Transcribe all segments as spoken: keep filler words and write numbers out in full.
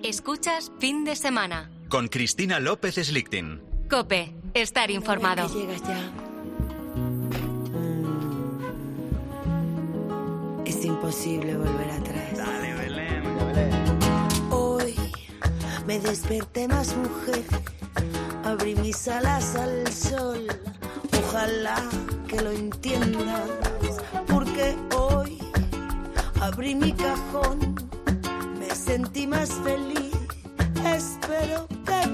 Escuchas Fin de Semana. Con Cristina López Slichting. COPE. Estar informado. Llegas ya. Mm. Es imposible volver atrás. Dale, Belén. Belén. Hoy me desperté más mujer. Abrí mis alas al sol. Ojalá que lo entiendas. Porque hoy abrí mi cajón. Me sentí más feliz. Espero que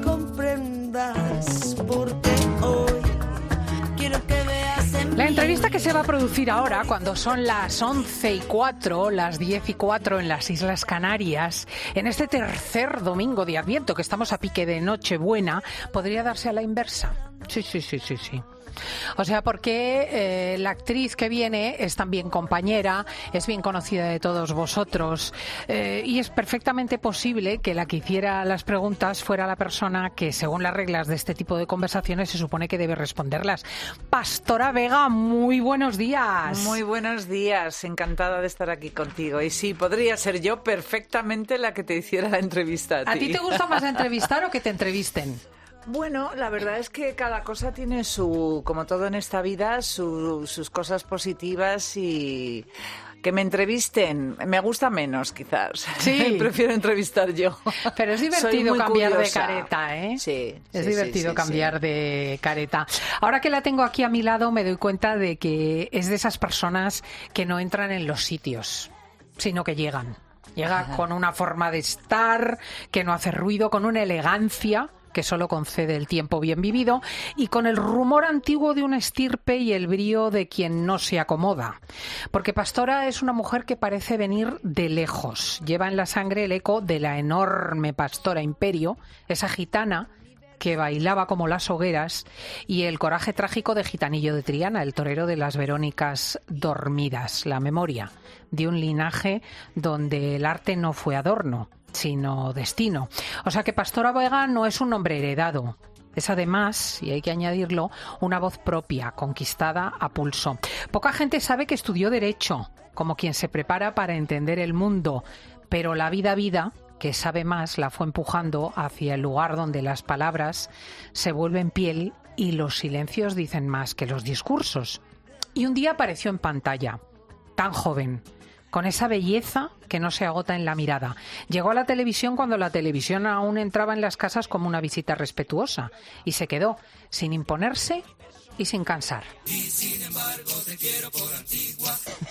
comprendas. Porque hoy quiero que veas en La entrevista que se va a producir ahora, cuando son las once y cuatro, las diez y cuatro en las Islas Canarias, en este tercer domingo de Adviento, que estamos a pique de Nochebuena, podría darse a la inversa. Sí, sí, sí, sí, sí. O sea, porque eh, la actriz que viene es también compañera, es bien conocida de todos vosotros eh, y es perfectamente posible que la que hiciera las preguntas fuera la persona que, según las reglas de este tipo de conversaciones, se supone que debe responderlas. Pastora Vega, muy buenos días. Muy buenos días, encantada de estar aquí contigo. Y sí, podría ser yo perfectamente la que te hiciera la entrevista a ti. ¿A ti te gusta más entrevistar o que te entrevisten? Bueno, la verdad es que cada cosa tiene su, como todo en esta vida, su, sus cosas positivas y que me entrevisten me gusta menos, quizás. Sí. Prefiero entrevistar yo. Pero es divertido cambiar curiosa. de careta, ¿eh? Sí. Es sí, divertido sí, sí, cambiar sí. de careta. Ahora que la tengo aquí a mi lado, me doy cuenta de que es de esas personas que no entran en los sitios, sino que llegan. Llega Ajá. con una forma de estar que no hace ruido, con una elegancia que solo concede el tiempo bien vivido y con el rumor antiguo de una estirpe y el brío de quien no se acomoda. Porque Pastora es una mujer que parece venir de lejos. Lleva en la sangre el eco de la enorme Pastora Imperio, esa gitana que bailaba como las hogueras, y el coraje trágico de Gitanillo de Triana, el torero de las Verónicas dormidas, la memoria de un linaje donde el arte no fue adorno, sino destino. O sea que Pastora Vega no es un nombre heredado. Es además, y hay que añadirlo, una voz propia, conquistada a pulso. Poca gente sabe que estudió Derecho, como quien se prepara para entender el mundo, pero la vida vida, que sabe más, la fue empujando hacia el lugar donde las palabras se vuelven piel y los silencios dicen más que los discursos. Y un día apareció en pantalla, tan joven, con esa belleza que no se agota en la mirada. Llegó a la televisión cuando la televisión aún entraba en las casas como una visita respetuosa y se quedó sin imponerse y sin cansar. Y sin embargo, te quiero por antigua.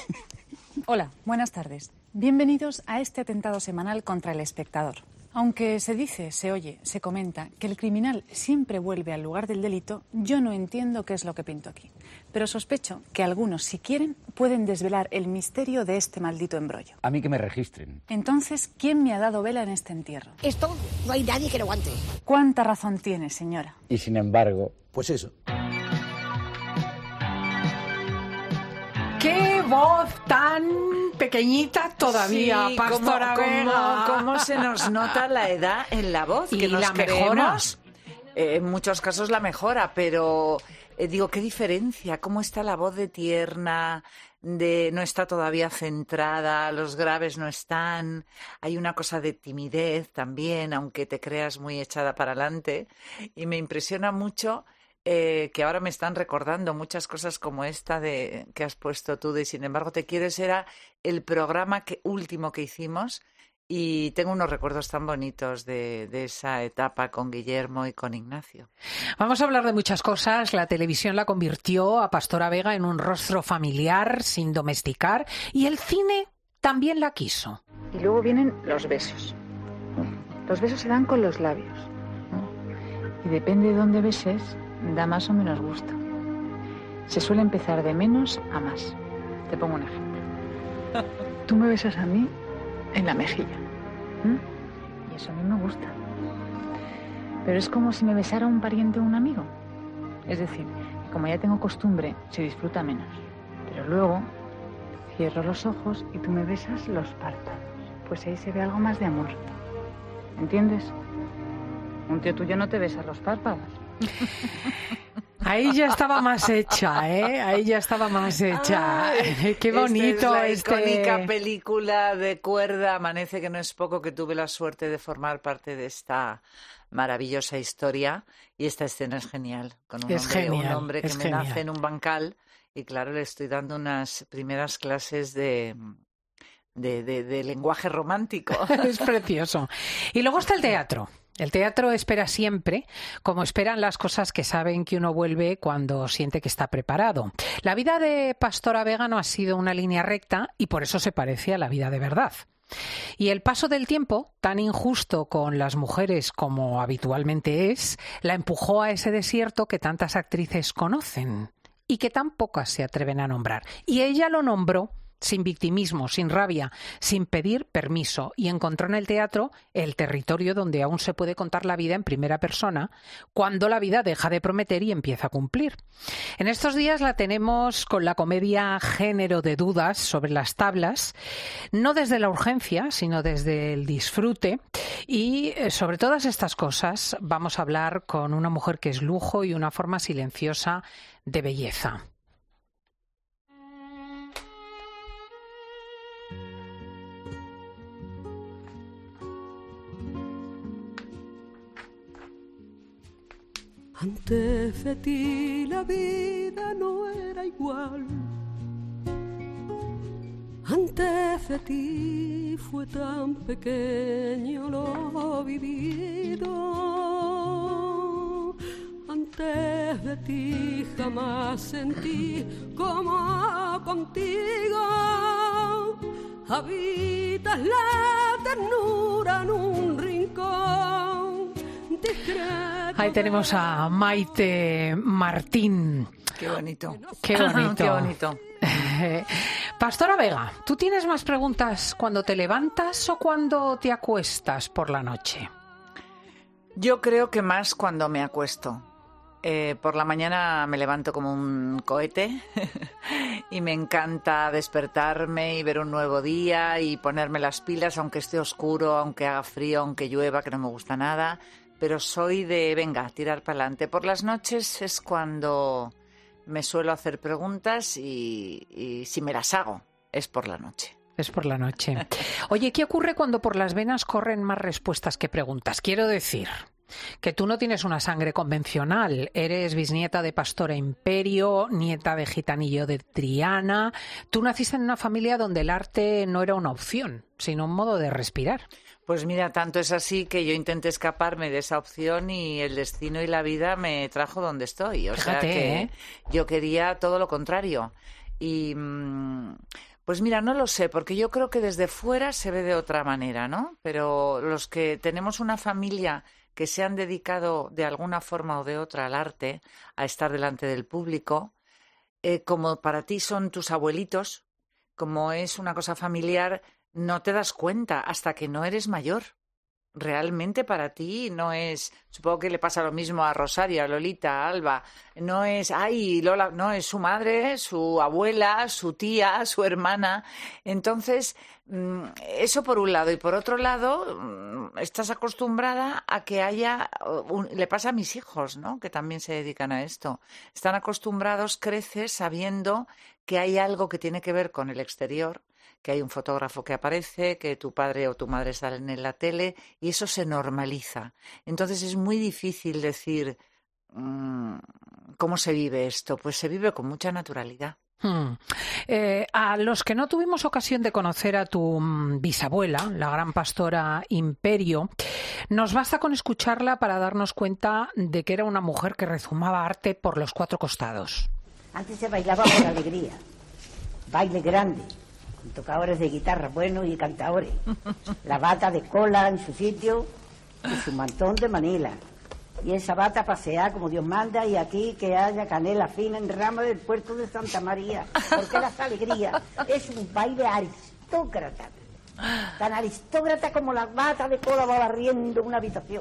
Hola, buenas tardes. Bienvenidos a este atentado semanal contra El Espectador. Aunque se dice, se oye, se comenta que el criminal siempre vuelve al lugar del delito, yo no entiendo qué es lo que pinto aquí. Pero sospecho que algunos, si quieren, pueden desvelar el misterio de este maldito embrollo. A mí que me registren. Entonces, ¿quién me ha dado vela en este entierro? Esto no hay nadie que lo aguante. ¿Cuánta razón tiene, señora? Y sin embargo, pues eso. ¡Qué voz tan pequeñita todavía, sí, Pastora cómo, Vega! Cómo, cómo se nos nota la edad en la voz, y que nos la creemos, mejora. Eh, en muchos casos la mejora, pero eh, digo, qué diferencia, cómo está la voz de tierna, de no está todavía centrada, los graves no están, hay una cosa de timidez también, aunque te creas muy echada para adelante, y me impresiona mucho. Eh, que ahora me están recordando muchas cosas como esta de que has puesto tú de Sin embargo te quiero. Ese era el programa que, último que hicimos y tengo unos recuerdos tan bonitos de, de esa etapa con Guillermo y con Ignacio. Vamos a hablar de muchas cosas. La televisión la convirtió a Pastora Vega en un rostro familiar, sin domesticar, y el cine también la quiso. Y luego vienen los besos. Los besos se dan con los labios. Y depende de dónde beses, da más o menos gusto. Se suele empezar de menos a más. Te pongo un ejemplo. Tú me besas a mí en la mejilla. ¿Mm? Y eso a mí me gusta. Pero es como si me besara un pariente o un amigo. Es decir, que como ya tengo costumbre, se disfruta menos. Pero luego cierro los ojos y tú me besas los párpados. Pues ahí se ve algo más de amor. ¿Entiendes? Un tío tuyo no te besa los párpados. Ahí ya estaba más hecha, ¿eh? Ahí ya estaba más hecha. Ay, qué bonito esta es la este... icónica película de cuerda Amanece, que no es poco, que tuve la suerte de formar parte de esta maravillosa historia. Y esta escena es genial, con un, es hombre, genial, un hombre que es me genial. nace en un bancal y claro, le estoy dando unas primeras clases de... De, de, de lenguaje romántico. Es precioso. Y luego está el teatro. El teatro espera siempre, como esperan las cosas que saben que uno vuelve cuando siente que está preparado. La vida de Pastora Vega no ha sido una línea recta y por eso se parece a la vida de verdad. Y el paso del tiempo, tan injusto con las mujeres como habitualmente es, la empujó a ese desierto que tantas actrices conocen y que tan pocas se atreven a nombrar. Y ella lo nombró sin victimismo, sin rabia, sin pedir permiso, y encontró en el teatro el territorio donde aún se puede contar la vida en primera persona, cuando la vida deja de prometer y empieza a cumplir. En estos días la tenemos con la comedia Género de dudas sobre las tablas, no desde la urgencia, sino desde el disfrute, y sobre todas estas cosas vamos a hablar con una mujer que es lujo y una forma silenciosa de belleza. Antes de ti la vida no era igual. Antes de ti fue tan pequeño lo vivido. Antes de ti jamás sentí como contigo habitas la ternura en un rincón. Ahí tenemos a Maite Martín. Qué bonito. Qué bonito. Qué bonito. Pastora Vega, ¿tú tienes más preguntas cuando te levantas o cuando te acuestas por la noche? Yo creo que más cuando me acuesto. Eh, por la mañana me levanto como un cohete y me encanta despertarme y ver un nuevo día y ponerme las pilas, aunque esté oscuro, aunque haga frío, aunque llueva, que no me gusta nada. Pero soy de, venga, tirar para adelante. Por las noches es cuando me suelo hacer preguntas y, y si me las hago, es por la noche. Es por la noche. Oye, ¿qué ocurre cuando por las venas corren más respuestas que preguntas? Quiero decir que tú no tienes una sangre convencional. Eres bisnieta de Pastora Imperio, nieta de Gitanillo de Triana. Tú naciste en una familia donde el arte no era una opción, sino un modo de respirar. Pues mira, tanto es así que yo intenté escaparme de esa opción y el destino y la vida me trajo donde estoy. O Fíjate, sea que ¿eh? Yo quería todo lo contrario. Y pues mira, no lo sé, porque yo creo que desde fuera se ve de otra manera, ¿no? Pero los que tenemos una familia que se han dedicado de alguna forma o de otra al arte, a estar delante del público, eh, como para ti son tus abuelitos, como es una cosa familiar, no te das cuenta hasta que no eres mayor. Realmente para ti no es, supongo que le pasa lo mismo a Rosario, a Lolita, a Alba, no es, ay, Lola, no, es su madre, su abuela, su tía, su hermana. Entonces, eso por un lado. Y por otro lado, estás acostumbrada a que haya, un, le pasa a mis hijos, ¿no?, que también se dedican a esto. Están acostumbrados, creces sabiendo que hay algo que tiene que ver con el exterior, que hay un fotógrafo que aparece, que tu padre o tu madre salen en la tele, y eso se normaliza. Entonces es muy difícil decir mmm, cómo se vive esto. Pues se vive con mucha naturalidad. Hmm. Eh, a los que no tuvimos ocasión de conocer a tu mm, bisabuela, la gran Pastora Imperio, nos basta con escucharla para darnos cuenta de que era una mujer que rezumaba arte por los cuatro costados. Antes se bailaba por alegría, baile grande, con tocadores de guitarra buenos y cantadores, la bata de cola en su sitio y su mantón de Manila. Y esa bata pasear como Dios manda, y aquí que haya canela fina en rama del puerto de Santa María, porque las alegrías es un baile aristócrata, tan aristócrata como la bata de cola va barriendo una habitación,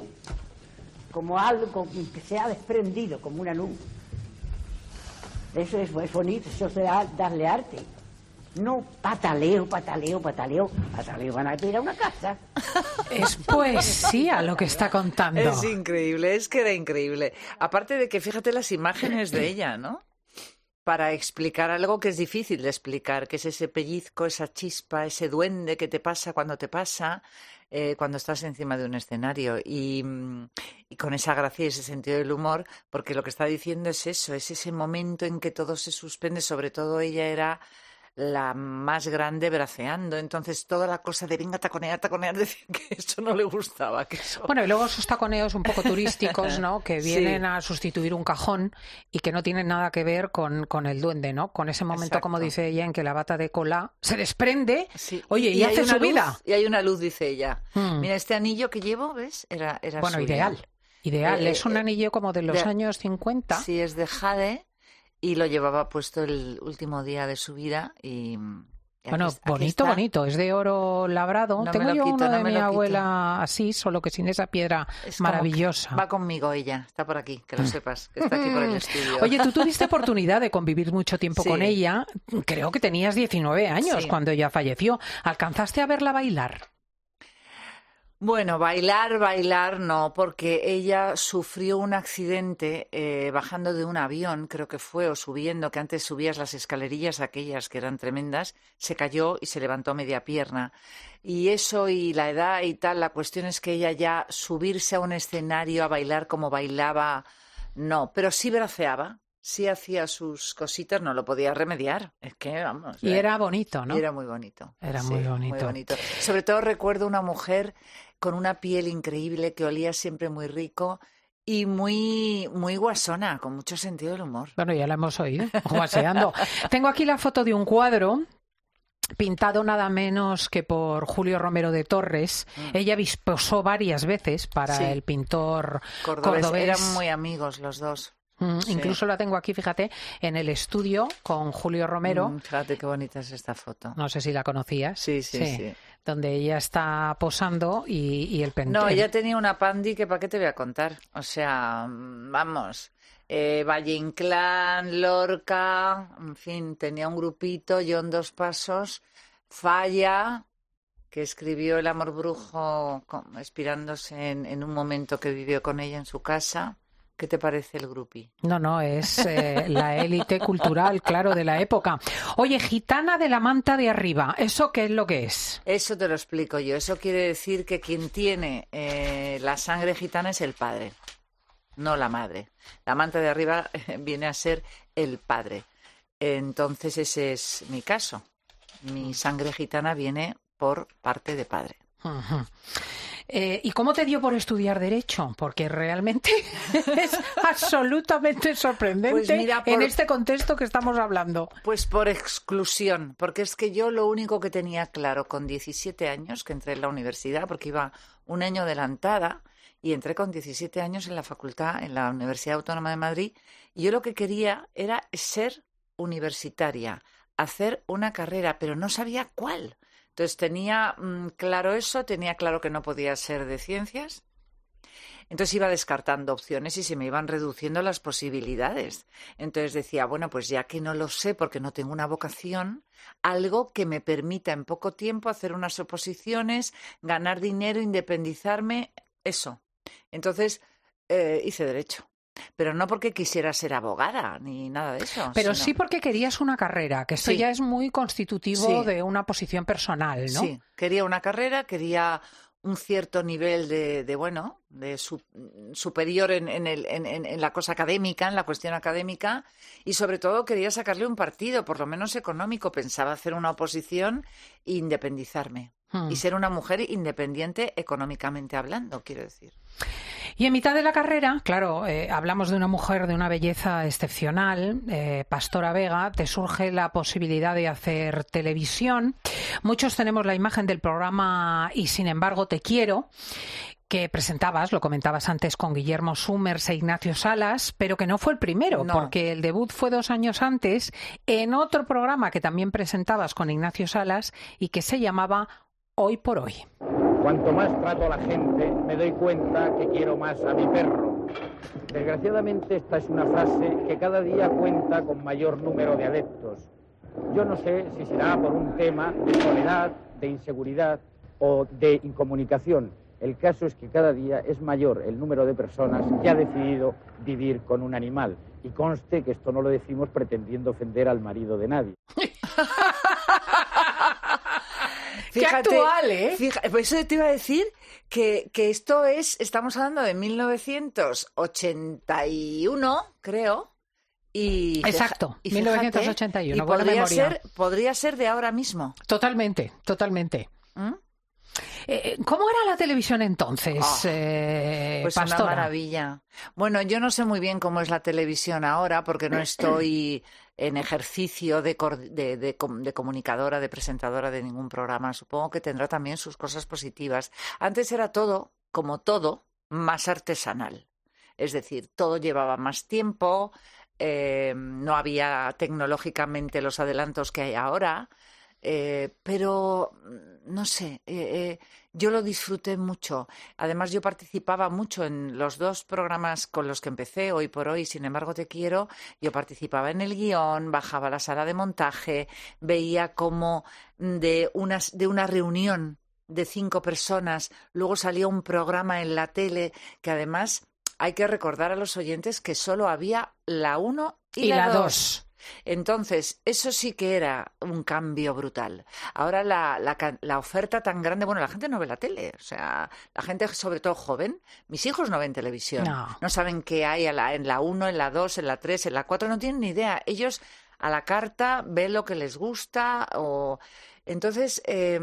como algo que se ha desprendido, como una nube. Eso es, es bonito, eso es darle arte. No pataleo, pataleo, pataleo. Pataleo van a ir a una casa. Es poesía lo que está contando. Es increíble, es que era increíble. Aparte de que fíjate las imágenes de ella, ¿no? Para explicar algo que es difícil de explicar, que es ese pellizco, esa chispa, ese duende que te pasa cuando te pasa, eh, cuando estás encima de un escenario. Y, y con esa gracia y ese sentido del humor, porque lo que está diciendo es eso, es ese momento en que todo se suspende, sobre todo ella era la más grande braceando, entonces toda la cosa de venga, taconear, taconear, decía que eso no le gustaba. Que eso... Bueno, y luego esos taconeos un poco turísticos, ¿no? Que vienen sí. a sustituir un cajón y que no tienen nada que ver con, con el duende, ¿no? Con ese momento, exacto, como dice ella, en que la bata de cola se desprende, sí. oye, y, y hace su luz, vida. Y hay una luz, dice ella. Hmm. Mira, este anillo que llevo, ¿ves? Era, era bueno, suyo. ideal, ideal. Eh, es un anillo como de los de, años cincuenta. Sí, es de jade y lo llevaba puesto el último día de su vida y... Bueno, aquí, bonito, aquí bonito, es de oro labrado. No Tengo yo quito, uno no de mi quito. abuela así, solo que sin esa piedra es maravillosa. Va conmigo ella, está por aquí, que lo sepas, que está aquí por el estudio. Oye, tú tuviste oportunidad de convivir mucho tiempo sí. con ella, creo que tenías diecinueve años sí. cuando ella falleció. ¿Alcanzaste a verla bailar? Bueno, bailar, bailar no, porque ella sufrió un accidente eh, bajando de un avión, creo que fue, o subiendo, que antes subías las escalerillas aquellas que eran tremendas, se cayó y se levantó media pierna. Y eso y la edad y tal, la cuestión es que ella ya subirse a un escenario a bailar como bailaba, no, pero sí braceaba. Sí hacía sus cositas, no lo podía remediar. Es que, vamos... Y eh, era bonito, ¿no? Y era muy bonito. Era sí, muy bonito. muy bonito. Sobre todo recuerdo una mujer con una piel increíble que olía siempre muy rico y muy, muy guasona, con mucho sentido del humor. Bueno, ya la hemos oído, guaseando. Tengo aquí la foto de un cuadro pintado nada menos que por Julio Romero de Torres. Mm. Ella posó varias veces para sí. el pintor cordobés. cordobés. Eran muy amigos los dos. Mm, sí. Incluso la tengo aquí, fíjate, en el estudio con Julio Romero. Mm, fíjate qué bonita es esta foto. No sé si la conocías. Sí, sí, sí. sí. Donde ella está posando y, y el pendiente. No, ella tenía una pandi que para qué te voy a contar. O sea, vamos, eh, Valle Inclán, Lorca, en fin, tenía un grupito, yo en dos pasos, Falla, que escribió El amor brujo inspirándose en, en un momento que vivió con ella en su casa. ¿Qué te parece el grupi? No, no, es eh, la élite cultural, claro, de la época. Oye, gitana de la manta de arriba, ¿eso qué es lo que es? Eso te lo explico yo. Eso quiere decir que quien tiene eh, la sangre gitana es el padre, no la madre. La manta de arriba eh, viene a ser el padre. Entonces ese es mi caso. Mi sangre gitana viene por parte de padre. Uh-huh. Eh, ¿Y cómo te dio por estudiar Derecho? Porque realmente es absolutamente sorprendente pues mira, por, en este contexto que estamos hablando. Pues por exclusión, porque es que yo lo único que tenía claro con diecisiete años, que entré en la universidad, porque iba un año adelantada, y entré con diecisiete años en la facultad, en la Universidad Autónoma de Madrid, y yo lo que quería era ser universitaria, hacer una carrera, pero no sabía cuál. Entonces tenía mmm, claro eso, tenía claro que no podía ser de ciencias. Entonces iba descartando opciones y se me iban reduciendo las posibilidades. Entonces decía, bueno, pues ya que no lo sé porque no tengo una vocación, algo que me permita en poco tiempo hacer unas oposiciones, ganar dinero, independizarme, eso. Entonces eh, hice Derecho. Pero no porque quisiera ser abogada ni nada de eso. Pero sino... sí porque querías una carrera, que esto sí. ya es muy constitutivo sí. de una posición personal, ¿no? Sí, quería una carrera, quería un cierto nivel de, de bueno, de su, superior en, en, el, en, en la cosa académica, en la cuestión académica, y sobre todo quería sacarle un partido, por lo menos económico. Pensaba hacer una oposición e independizarme. Hmm. Y ser una mujer independiente económicamente hablando, quiero decir. Y en mitad de la carrera, claro, eh, hablamos de una mujer de una belleza excepcional, eh, Pastora Vega, te surge la posibilidad de hacer televisión. Muchos tenemos la imagen del programa Y sin embargo te quiero, que presentabas, lo comentabas antes, con Guillermo Summers e Ignacio Salas, pero que no fue el primero, no. porque el debut fue dos años antes en otro programa que también presentabas con Ignacio Salas y que se llamaba Hoy por Hoy. Cuanto más trato a la gente, me doy cuenta que quiero más a mi perro. Desgraciadamente, esta es una frase que cada día cuenta con mayor número de adeptos. Yo no sé si será por un tema de soledad, de inseguridad o de incomunicación. El caso es que cada día es mayor el número de personas que ha decidido vivir con un animal. Y conste que esto no lo decimos pretendiendo ofender al marido de nadie. Fíjate, ¡qué actual, eh! Fíjate, por eso te iba a decir que, que esto es, estamos hablando de mil novecientos ochenta y uno, creo. Y Exacto, y fíjate, mil novecientos ochenta y uno, y buena podría memoria. ser, podría ser de ahora mismo. Totalmente, totalmente. ¿Mm? Eh, ¿Cómo era la televisión entonces, Oh, eh, pues Pastora? una maravilla. Bueno, yo no sé muy bien cómo es la televisión ahora porque no estoy en ejercicio de, de, de, de comunicadora, de presentadora de ningún programa. Supongo que tendrá también sus cosas positivas. Antes era todo, como todo, más artesanal. Es decir, todo llevaba más tiempo, eh, no había tecnológicamente los adelantos que hay ahora. Eh, pero, no sé, eh, eh, yo lo disfruté mucho. Además, yo participaba mucho en los dos programas con los que empecé, Hoy por Hoy, Sin embargo te quiero. Yo participaba en el guión, bajaba a la sala de montaje, veía cómo de, unas, de una reunión de cinco personas luego salía un programa en la tele que además hay que recordar a los oyentes que solo había la uno y, y la dos. dos. Entonces, eso sí que era un cambio brutal. Ahora la, la, la oferta tan grande, bueno, la gente no ve la tele, o sea, la gente sobre todo joven, mis hijos no ven televisión, no, no saben qué hay a la, en la uno, en la dos, en la tres, en la cuatro, no tienen ni idea. Ellos a la carta ven lo que les gusta o... Entonces... Eh,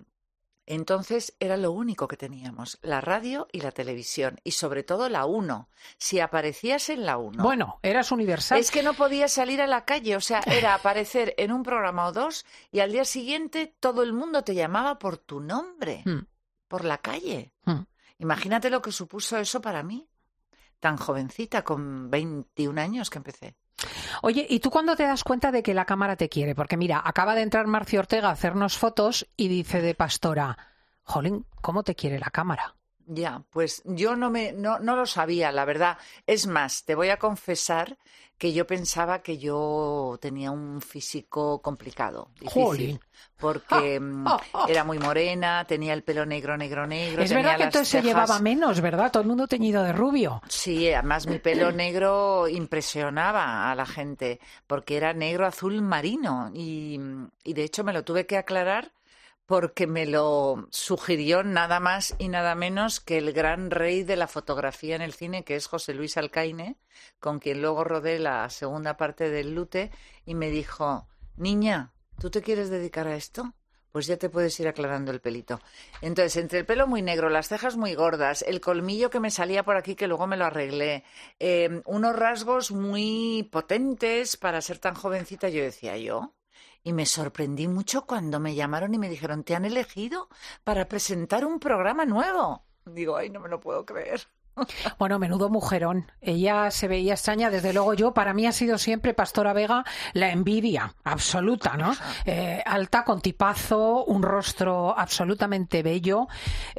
Entonces era lo único que teníamos, la radio y la televisión, y sobre todo la uno. Si aparecías en la uno... Bueno, eras universal. Es que no podías salir a la calle, o sea, era aparecer en un programa o dos y al día siguiente todo el mundo te llamaba por tu nombre, mm. por la calle. Mm. Imagínate lo que supuso eso para mí, tan jovencita, con veintiún años que empecé. Oye, ¿y tú cuándo te das cuenta de que la cámara te quiere? Porque mira, acaba de entrar Marcio Ortega a hacernos fotos y dice de Pastora, jolín, ¿cómo te quiere la cámara? Ya, pues yo no me no, no lo sabía, la verdad. Es más, te voy a confesar que yo pensaba que yo tenía un físico complicado, difícil, Jolín. porque oh, oh, oh. era muy morena, tenía el pelo negro, negro, negro. Es verdad que entonces se llevaba menos, ¿verdad? Todo el mundo teñido de rubio. Sí, además mi pelo negro impresionaba a la gente, porque era negro azul marino y, y de hecho me lo tuve que aclarar porque me lo sugirió nada más y nada menos que el gran rey de la fotografía en el cine, que es José Luis Alcaine, con quien luego rodé la segunda parte del Lute, y me dijo, niña, ¿tú te quieres dedicar a esto? Pues ya te puedes ir aclarando el pelito. Entonces, entre el pelo muy negro, las cejas muy gordas, el colmillo que me salía por aquí, que luego me lo arreglé, eh, unos rasgos muy potentes para ser tan jovencita, yo decía yo... Y me sorprendí mucho cuando me llamaron y me dijeron, te han elegido para presentar un programa nuevo. Digo, ay, no me lo puedo creer. Bueno, menudo mujerón. Ella se veía extraña, desde luego yo, para mí ha sido siempre Pastora Vega la envidia absoluta, ¿no? Eh, alta, con tipazo, un rostro absolutamente bello.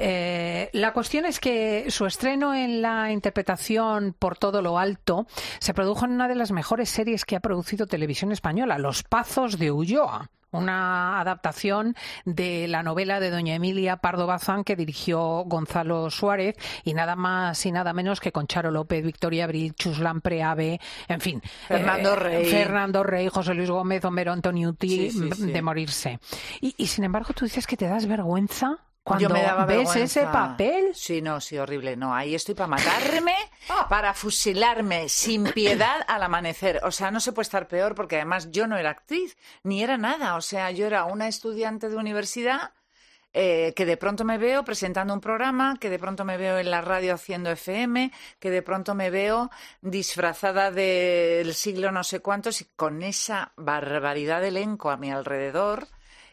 Eh, la cuestión es que su estreno en la interpretación Por todo lo alto se produjo en una de las mejores series que ha producido Televisión Española, Los Pazos de Ulloa. Una adaptación de la novela de doña Emilia Pardo Bazán que dirigió Gonzalo Suárez y nada más y nada menos que con Charo López, Victoria Abril, Chuslan Preave, en fin. Fernando eh, Rey. Fernando Rey, José Luis Gómez, Homero Antoniuti, sí, sí, sí. de morirse. Y, y sin embargo tú dices que te das vergüenza cuando Yo me daba ves vergüenza. ese papel. Sí, no, sí, horrible. No, ahí estoy para matarme, para fusilarme sin piedad al amanecer. O sea, no se puede estar peor porque además yo no era actriz, ni era nada. O sea, yo era una estudiante de universidad eh, que de pronto me veo presentando un programa, que de pronto me veo en la radio haciendo F M, que de pronto me veo disfrazada del siglo no sé cuántos y con esa barbaridad de elenco a mi alrededor.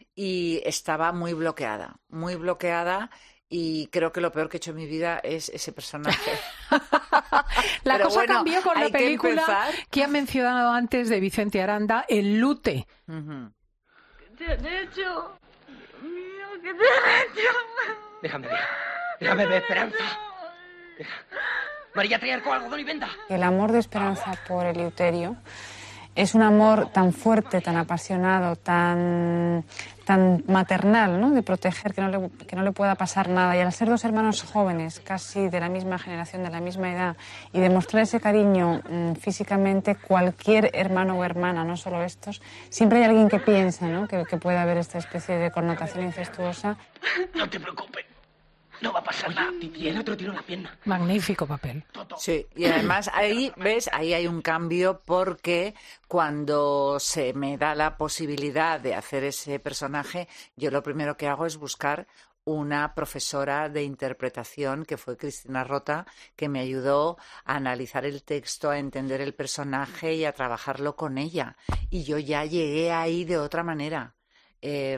Y estaba muy bloqueada, muy bloqueada y creo que lo peor que he hecho en mi vida es ese personaje. La Pero cosa bueno, cambió con la hay que película empezar. que ha mencionado antes de Vicente Aranda, El Lute. Uh-huh. ¿Qué te han hecho? Dios mío, ¿qué te han hecho? Déjame ver, déjame ver, Esperanza. Deja. María, trae arco, algodón y venda. El amor de Esperanza por Eleuterio es un amor tan fuerte, tan apasionado, tan, tan maternal, ¿no? De proteger, que no, le, que no le pueda pasar nada. Y al ser dos hermanos jóvenes, casi de la misma generación, de la misma edad, y demostrar ese cariño mmm, físicamente, cualquier hermano o hermana, no solo estos, siempre hay alguien que piensa, ¿no? que, que puede haber esta especie de connotación incestuosa. No te preocupes. No va a pasar nada. Y el otro tiró la pierna. Magnífico papel. Sí, y además ahí, ¿ves? Ahí hay un cambio porque cuando se me da la posibilidad de hacer ese personaje, yo lo primero que hago es buscar una profesora de interpretación que fue Cristina Rota, que me ayudó a analizar el texto, a entender el personaje y a trabajarlo con ella. Y yo ya llegué ahí de otra manera. Eh,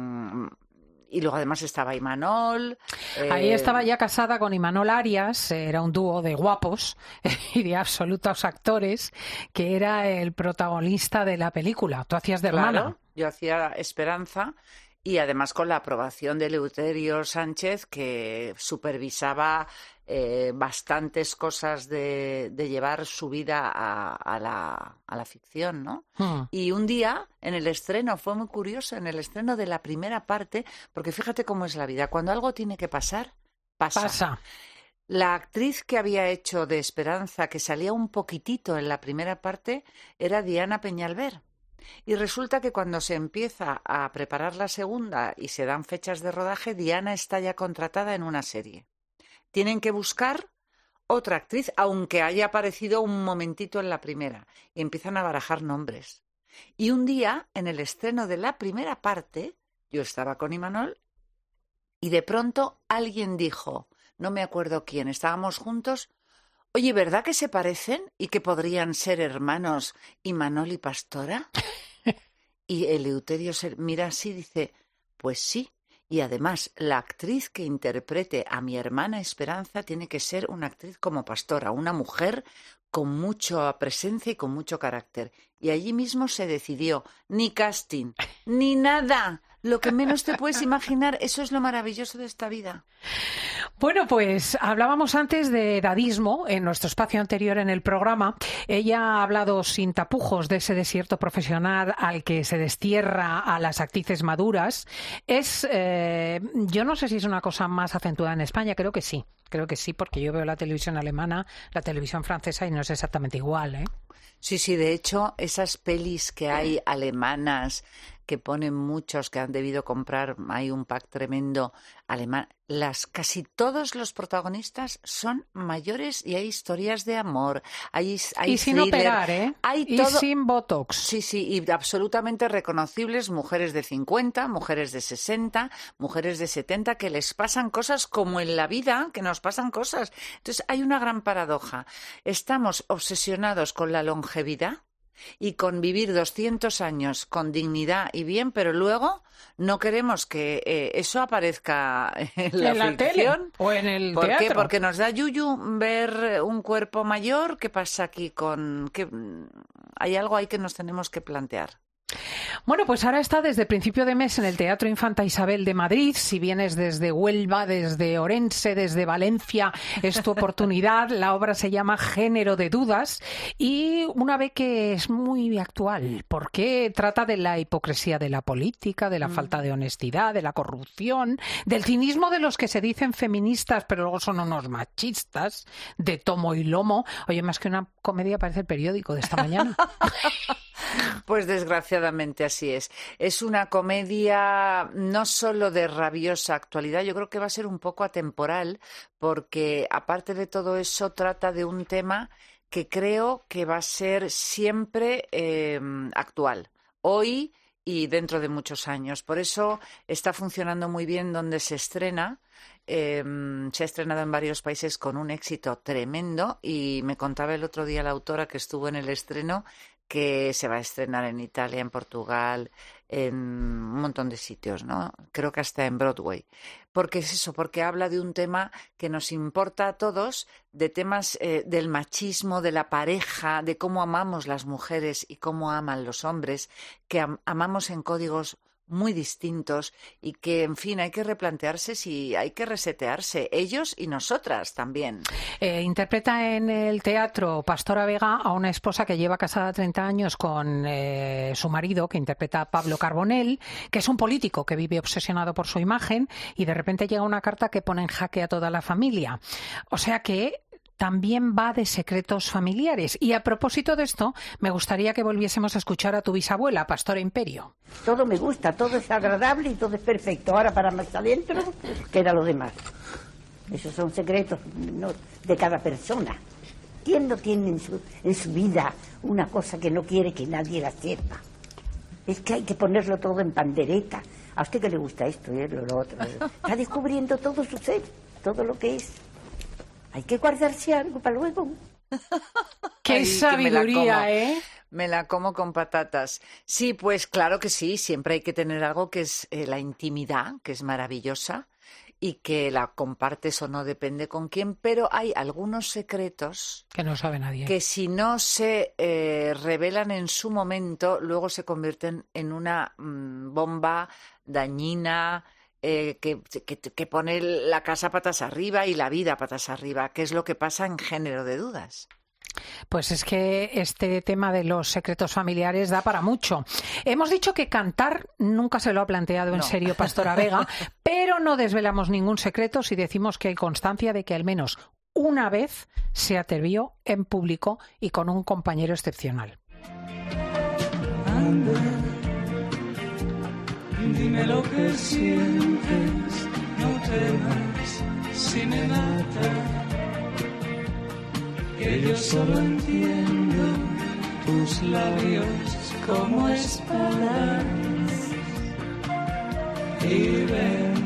Y luego además estaba Imanol. Eh... Ahí estaba ya casada con Imanol Arias, era un dúo de guapos y de absolutos actores, que era el protagonista de la película. Tú hacías de hermana. Claro, yo hacía Esperanza y además con la aprobación de Eleuterio Sánchez, que supervisaba eh, bastantes cosas de, de llevar su vida a, a, la, a la ficción, ¿no? Hmm. Y un día, en el estreno, fue muy curioso, en el estreno de la primera parte, porque fíjate cómo es la vida, cuando algo tiene que pasar, pasa. Pasa. La actriz que había hecho de Esperanza, que salía un poquitito en la primera parte, era Diana Peñalver. Y resulta que cuando se empieza a preparar la segunda y se dan fechas de rodaje, Diana está ya contratada en una serie. Tienen que buscar otra actriz, aunque haya aparecido un momentito en la primera, y empiezan a barajar nombres. Y un día, en el estreno de la primera parte, yo estaba con Imanol y de pronto alguien dijo, no me acuerdo quién, estábamos juntos, oye, ¿verdad que se parecen y que podrían ser hermanos Imanol y Pastora? Y Eleuterio se mira así y dice, pues sí. Y además, la actriz que interprete a mi hermana Esperanza tiene que ser una actriz como Pastora, una mujer con mucha presencia y con mucho carácter. Y allí mismo se decidió, ni casting, ni nada. Lo que menos te puedes imaginar, eso es lo maravilloso de esta vida. Bueno, pues hablábamos antes de edadismo en nuestro espacio anterior en el programa. Ella ha hablado sin tapujos de ese desierto profesional al que se destierra a las actrices maduras. Es, eh, yo no sé si es una cosa más acentuada en España, creo que sí. Creo que sí, porque yo veo la televisión alemana, la televisión francesa y no es exactamente igual, ¿eh? Sí, sí, de hecho, esas pelis que hay alemanas que ponen muchos que han debido comprar, hay un pack tremendo alemán, las casi todos los protagonistas son mayores y hay historias de amor, hay, hay y sin thriller, operar, ¿eh? Hay y todo... sin botox. Sí, sí, y absolutamente reconocibles, mujeres de cincuenta, mujeres de sesenta, mujeres de setenta, que les pasan cosas como en la vida, que nos pasan cosas. Entonces hay una gran paradoja. Estamos obsesionados con la longevidad y con vivir doscientos años con dignidad y bien, pero luego no queremos que eh, eso aparezca en la, ¿En la ficción. tele o en el ¿Por teatro? qué? Porque nos da yuyu ver un cuerpo mayor. ¿Qué pasa aquí con...? ¿Qué... Hay algo ahí que nos tenemos que plantear. Bueno, pues ahora está desde principio de mes en el Teatro Infanta Isabel de Madrid. Si vienes desde Huelva, desde Orense, desde Valencia, es tu oportunidad. La obra se llama Género de dudas y una vez que es muy actual, porque trata de la hipocresía de la política, de la mm. falta de honestidad, de la corrupción, del cinismo de los que se dicen feministas pero luego son unos machistas, de tomo y lomo. Oye, más que una comedia parece el periódico de esta mañana. Pues desgraciadamente así es. Es una comedia no solo de rabiosa actualidad, yo creo que va a ser un poco atemporal, porque aparte de todo eso trata de un tema que creo que va a ser siempre eh, actual, hoy y dentro de muchos años. Por eso está funcionando muy bien donde se estrena. Eh, se ha estrenado en varios países con un éxito tremendo y me contaba el otro día la autora que estuvo en el estreno que se va a estrenar en Italia, en Portugal, en un montón de sitios, ¿no? Creo que hasta en Broadway. Porque es eso, porque habla de un tema que nos importa a todos, de temas eh, del machismo, de la pareja, de cómo amamos las mujeres y cómo aman los hombres, que am- amamos en códigos muy distintos y que, en fin, hay que replantearse si hay que resetearse, ellos y nosotras también. Eh, interpreta en el teatro Pastora Vega a una esposa que lleva casada treinta años con eh, su marido, que interpreta a Pablo Carbonell, que es un político que vive obsesionado por su imagen, y de repente llega una carta que pone en jaque a toda la familia. O sea que también va de secretos familiares. Y a propósito de esto, me gustaría que volviésemos a escuchar a tu bisabuela, Pastora Imperio. Todo me gusta, todo es agradable y todo es perfecto. Ahora para más adentro queda lo demás. Esos son secretos, ¿no?, de cada persona. ¿Quién no tiene en su, en su vida una cosa que no quiere que nadie la sepa? Es que hay que ponerlo todo en pandereta. ¿A usted que le gusta esto y lo, lo otro? Está descubriendo todo su ser, todo lo que es. Hay que guardarse algo para luego. ¡Qué Ay, sabiduría, me eh! Me la como con patatas. Sí, pues claro que sí, siempre hay que tener algo que es eh, la intimidad, que es maravillosa, y que la compartes o no depende con quién, pero hay algunos secretos que no sabe nadie, que si no se eh, revelan en su momento, luego se convierten en una mmm, bomba dañina, Eh, que, que, que pone la casa patas arriba y la vida patas arriba, que es lo que pasa en Género de Dudas. Pues es que este tema de los secretos familiares da para mucho. Hemos dicho que cantar nunca se lo ha planteado en No. serio Pastora Vega, pero no desvelamos ningún secreto si decimos que hay constancia de que al menos una vez se atrevió en público y con un compañero excepcional. Anda, dime lo que sientes, no temas si me mata, que yo solo entiendo tus labios como espadas. Y ven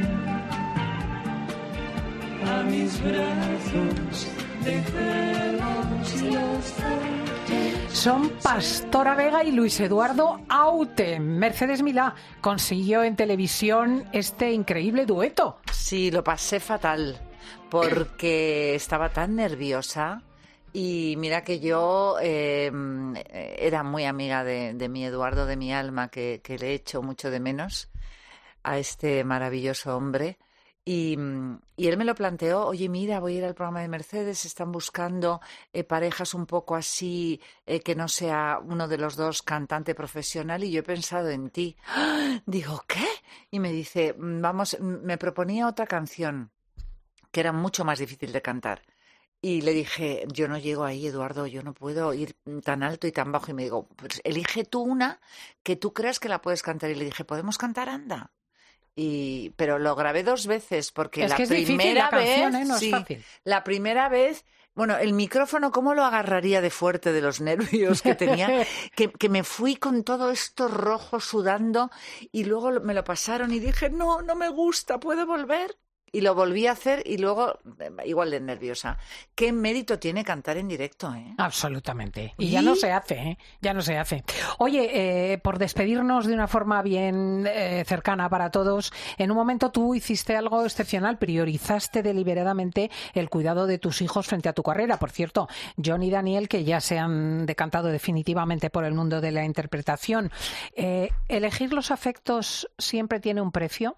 a mis brazos de celos y los Son Pastora Vega y Luis Eduardo Aute. Mercedes Milá consiguió en televisión este increíble dueto. Sí, lo pasé fatal porque estaba tan nerviosa y mira que yo eh, era muy amiga de, de mi Eduardo, de mi alma, que, que le echo mucho de menos a este maravilloso hombre. Y, y él me lo planteó, oye, mira, voy a ir al programa de Mercedes, están buscando eh, parejas un poco así, eh, que no sea uno de los dos cantante profesional, y yo he pensado en ti. ¡Ah! Digo, ¿qué? Y me dice, vamos, me proponía otra canción que era mucho más difícil de cantar. Y le dije, yo no llego ahí, Eduardo, yo no puedo ir tan alto y tan bajo. Y me digo, pues elige tú una que tú creas que la puedes cantar. Y le dije, ¿podemos cantar Anda? Y, pero lo grabé dos veces porque es la que es primera la canción, vez, ¿eh? No sí, es fácil. La primera vez, bueno, el micrófono, ¿cómo lo agarraría de fuerte de los nervios que tenía? que, que me fui con todo esto rojo sudando y luego me lo pasaron y dije, no, no me gusta, ¿puedo volver? Y lo volví a hacer y luego, igual de nerviosa. ¿Qué mérito tiene cantar en directo, eh? Absolutamente. Y ¿Y? ya no se hace, ¿eh? Ya no se hace. Oye, eh, por despedirnos de una forma bien eh, cercana para todos, en un momento tú hiciste algo excepcional, priorizaste deliberadamente el cuidado de tus hijos frente a tu carrera. Por cierto, John y Daniel, que ya se han decantado definitivamente por el mundo de la interpretación. Eh, ¿Elegir los afectos siempre tiene un precio?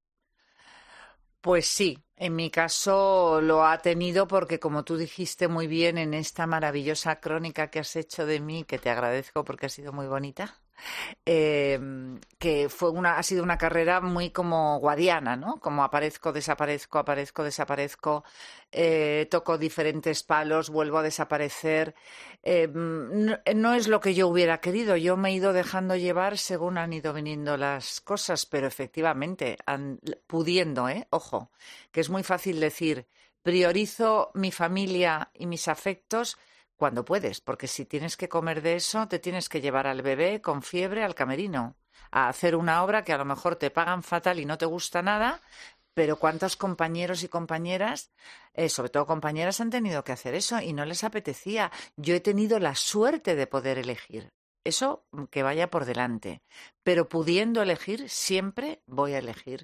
Pues sí, en mi caso lo ha tenido porque, como tú dijiste muy bien en esta maravillosa crónica que has hecho de mí, que te agradezco porque ha sido muy bonita, eh, que fue una, ha sido una carrera muy como guadiana, ¿no? Como aparezco, desaparezco, aparezco, desaparezco, eh, toco diferentes palos, vuelvo a desaparecer. Eh, no, no es lo que yo hubiera querido, yo me he ido dejando llevar según han ido viniendo las cosas, pero efectivamente, han, pudiendo, ¿eh? Ojo, que es muy fácil decir, priorizo mi familia y mis afectos cuando puedes, porque si tienes que comer de eso, te tienes que llevar al bebé con fiebre al camerino, a hacer una obra que a lo mejor te pagan fatal y no te gusta nada, pero ¿cuántos compañeros y compañeras, eh, sobre todo compañeras, han tenido que hacer eso y no les apetecía? Yo he tenido la suerte de poder elegir. Eso que vaya por delante. Pero pudiendo elegir, siempre voy a elegir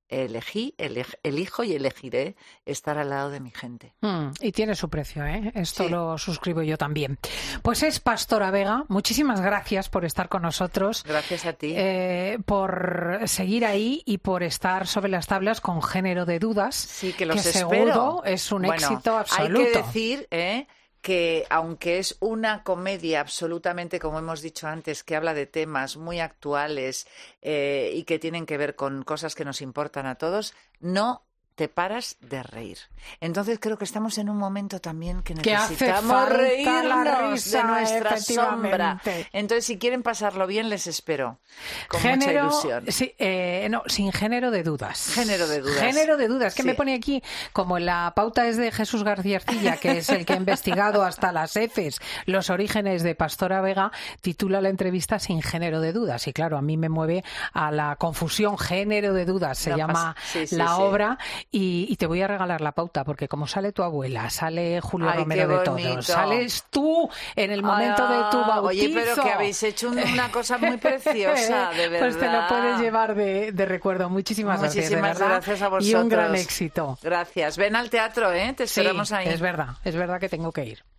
elegí, eleg- elijo y elegiré estar al lado de mi gente. Mm, y tiene su precio, ¿eh? Esto Sí. lo suscribo yo también. Pues es Pastora Vega. Muchísimas gracias por estar con nosotros. Gracias a ti. Eh, por seguir ahí y por estar sobre las tablas con Género de Dudas. Sí, que los seguro espero. es un Bueno, éxito absoluto. Hay que decir, ¿eh? que aunque es una comedia absolutamente, como hemos dicho antes, que habla de temas muy actuales eh, y que tienen que ver con cosas que nos importan a todos, no te paras de reír. Entonces creo que estamos en un momento también que Que hace necesitamos falta la reírnos risa, de nuestra efectivamente. sombra. Entonces, si quieren pasarlo bien, les espero. Con mucha Género, ilusión. sí, eh, no, sin género de dudas. Género de dudas. Género de dudas. Que Sí. me pone aquí, como la pauta es de Jesús García Arcilla, que es el que ha investigado hasta las heces los orígenes de Pastora Vega, titula la entrevista Sin género de dudas. Y claro, a mí me mueve a la confusión. Género de dudas se No llama pasa- sí, sí, la sí. obra. Y, y te voy a regalar la pauta, porque como sale tu abuela, sale Julio Ay, Romero qué de bonito. Todos, sales tú en el momento Ah, de tu bautizo. Oye, pero que habéis hecho un- una cosa muy preciosa, de verdad. Pues te lo puedes llevar de, de recuerdo. Muchísimas, Muchísimas gracias, de verdad. gracias a vosotros. Y un gran éxito. Gracias. Ven al teatro, ¿eh? Te esperamos Sí, ahí. es verdad, es verdad que tengo que ir.